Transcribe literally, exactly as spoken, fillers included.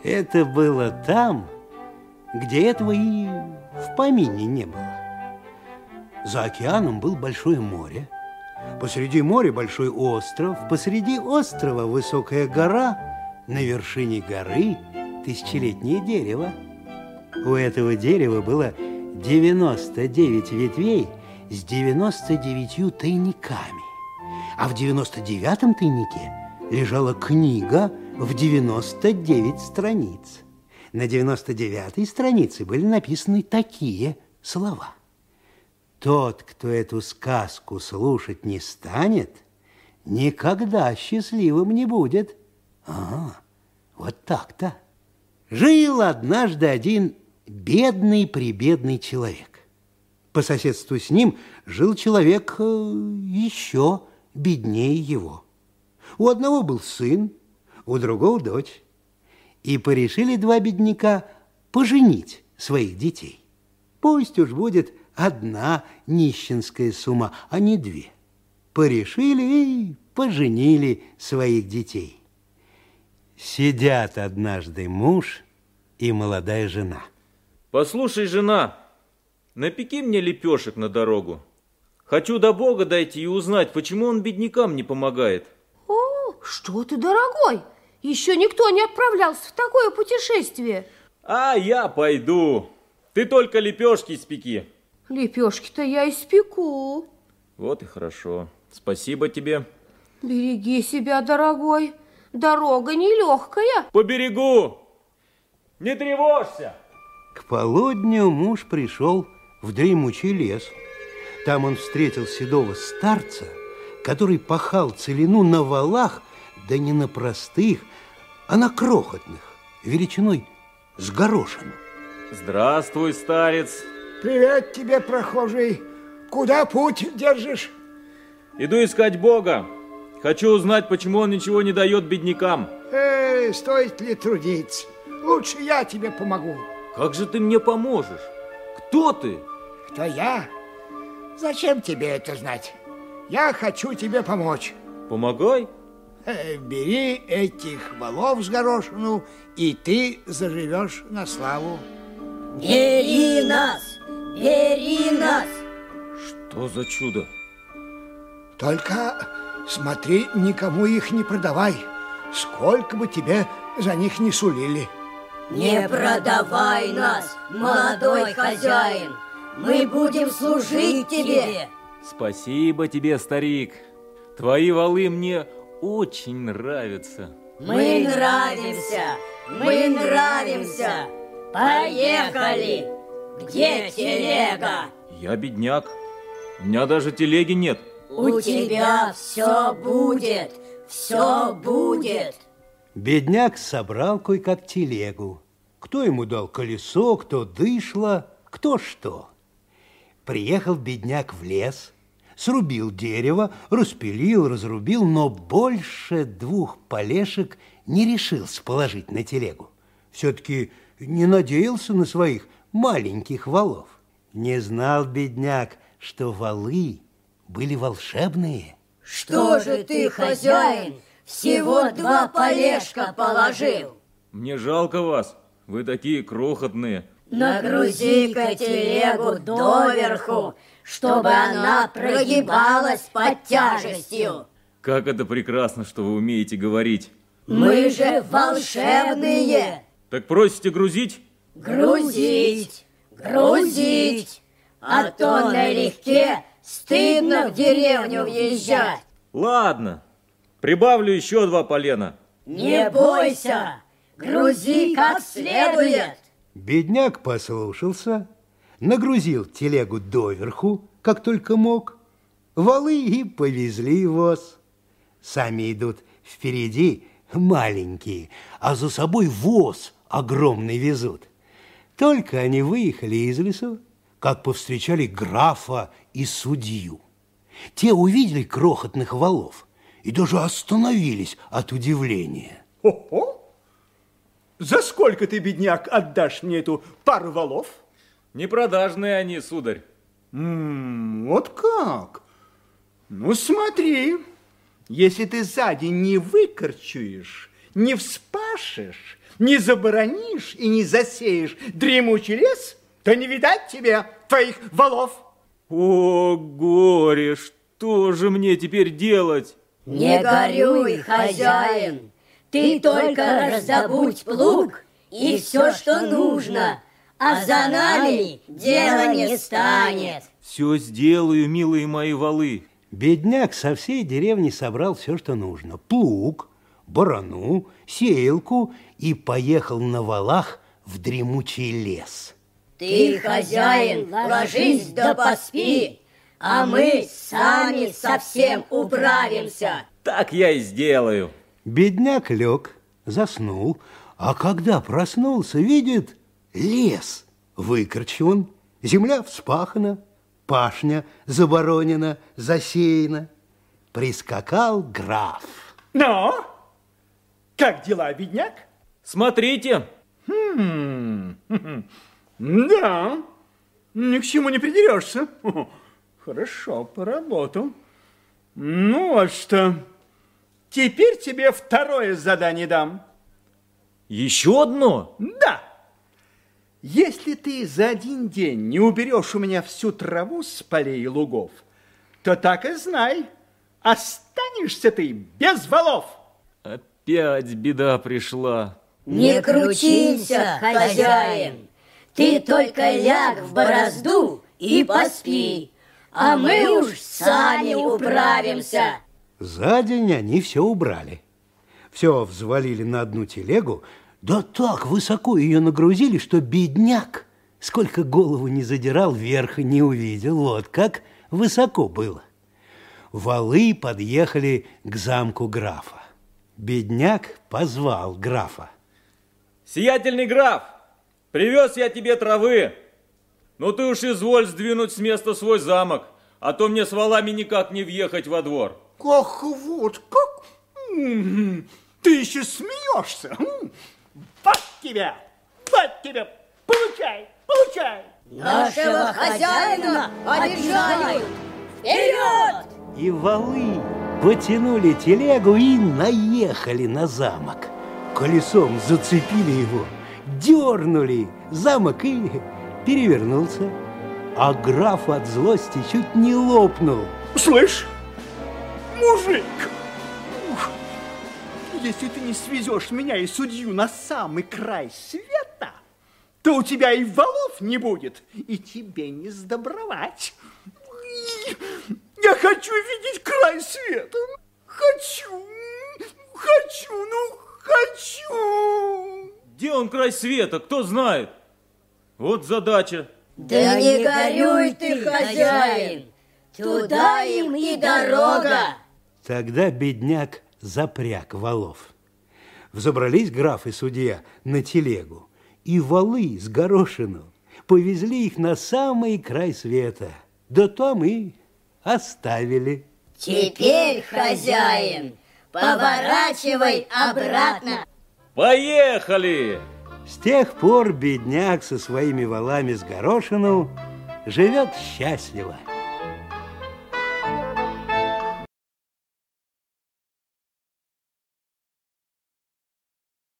Это было там, где этого и в помине не было. За океаном было большое море. Посреди моря большой остров. Посреди острова высокая гора. На вершине горы тысячелетнее дерево. У этого дерева было девяносто девять ветвей с девяносто девятью тайниками. А в девяносто девятом тайнике лежала книга в девяносто девять страниц. На девяносто девятой странице были написаны такие слова. Тот, кто эту сказку слушать не станет, никогда счастливым не будет. Ага, вот так-то. Жил однажды один бедный-прибедный человек. По соседству с ним жил человек еще беднее его. У одного был сын, у другого дочь. И порешили два бедняка поженить своих детей. Пусть уж будет одна нищенская сумма, а не две. Порешили и поженили своих детей. Сидят однажды муж и молодая жена. Послушай, жена, напеки мне лепешек на дорогу. Хочу до Бога дойти и узнать, почему он беднякам не помогает. О, что ты, дорогой? Еще никто не отправлялся в такое путешествие. А я пойду. Ты только лепешки испеки. Лепешки-то я испеку. Вот и хорошо. Спасибо тебе. Береги себя, дорогой. Дорога нелегкая. Поберегу. Не тревожься. К полудню муж пришел в дремучий лес. Там он встретил седого старца, который пахал целину на валах, да не на простых, а на крохотных, величиной с горошину. Здравствуй, старец. Привет тебе, прохожий. Куда путь держишь? Иду искать Бога. Хочу узнать, почему он ничего не дает беднякам. Эй, стоит ли трудиться? Лучше я тебе помогу. Как же ты мне поможешь? Кто ты? Кто я? Зачем тебе это знать? Я хочу тебе помочь. Помогай. Э, бери этих валов с горошину, и ты заживешь на славу. Бери нас! Бери нас! Что за чудо? Только смотри, никому их не продавай, сколько бы тебе за них не сулили. Не продавай нас, молодой хозяин! Мы будем служить тебе! Спасибо тебе, старик. Твои валы мне очень нравятся. Мы нравимся! Мы нравимся! Поехали! Где телега? Я бедняк. У меня даже телеги нет. У тебя все будет! Все будет! Бедняк собрал кое-как телегу. Кто ему дал колесо, кто дышло, кто что. Приехал бедняк в лес, срубил дерево, распилил, разрубил, но больше двух полешек не решился положить на телегу. Все-таки не надеялся на своих маленьких валов. Не знал бедняк, что валы были волшебные. Что же ты, хозяин, всего два полешка положил? Мне жалко вас, вы такие крохотные. Нагрузи-ка телегу доверху, чтобы она прогибалась под тяжестью. Как это прекрасно, что вы умеете говорить. Мы же волшебные. Так просите грузить? Грузить, грузить, а то налегке стыдно в деревню въезжать. Ладно, прибавлю еще два полена. Не бойся, грузи как следует. Бедняк послушался, нагрузил телегу доверху, как только мог. Валы и повезли воз. Сами идут впереди маленькие, а за собой воз огромный везут. Только они выехали из лесу, как повстречали графа и судью. Те увидели крохотных валов и даже остановились от удивления. О-о! За сколько ты, бедняк, отдашь мне эту пару валов? Непродажные они, сударь. М-м, вот как? Ну, смотри, если ты сзади не выкорчуешь, не вспашешь, запашешь, не заборонишь и не засеешь дремучий лес, то не видать тебе твоих валов. О, горе, что же мне теперь делать? Не горюй, хозяин, ты только раздобудь плуг и все, что нужно, а за нами дело не станет. Все сделаю, милые мои валы. Бедняк со всей деревни собрал все, что нужно. Плуг, барану, сеялку и поехал на валах в дремучий лес. Ты, хозяин, ложись да поспи, а мы сами совсем управимся. Так я и сделаю. Бедняк лег, заснул, а когда проснулся, видит лес выкорчеван, земля вспахана, пашня заборонена, засеяна. Прискакал граф. Ну, как дела, бедняк? Смотрите. Хм, да, ни к чему не придерешься. Хорошо поработал. Ну вот что, теперь тебе второе задание дам. Еще одно? Да. Если ты за один день не уберешь у меня всю траву с полей и лугов, то так и знай, останешься ты без валов. Опять беда пришла. Не крутися, хозяин, ты только ляг в борозду и поспи, а мы уж сами управимся. За день они все убрали. Все взвалили на одну телегу, да так высоко ее нагрузили, что бедняк, сколько голову не задирал, вверх и не увидел. Вот как высоко было. Валы подъехали к замку графа. Бедняк позвал графа. Сиятельный граф, привез я тебе травы. Но ты уж изволь сдвинуть с места свой замок, а то мне с валами никак не въехать во двор. Ах, вот как? Ты еще смеешься? Вот тебя, вот тебя, получай, получай. Нашего хозяина обижают. Вперед! И валы потянули телегу и наехали на замок. Колесом зацепили его, дернули замок и перевернулся. А граф от злости чуть не лопнул. Слышь, мужик, если ты не свезешь меня и судью на самый край света, то у тебя и валов не будет, и тебе не сдобровать. Я хочу видеть край света. Хочу, хочу, ну хочу. Где он, край света, кто знает? Вот задача. Да не горюй ты, хозяин, туда им и дорога. Тогда бедняк запряг валов. Взобрались граф и судья на телегу, и валы с горошину повезли их на самый край света. Да там и оставили. Теперь, хозяин, поворачивай обратно. Поехали! С тех пор бедняк со своими валами с горошину живет счастливо.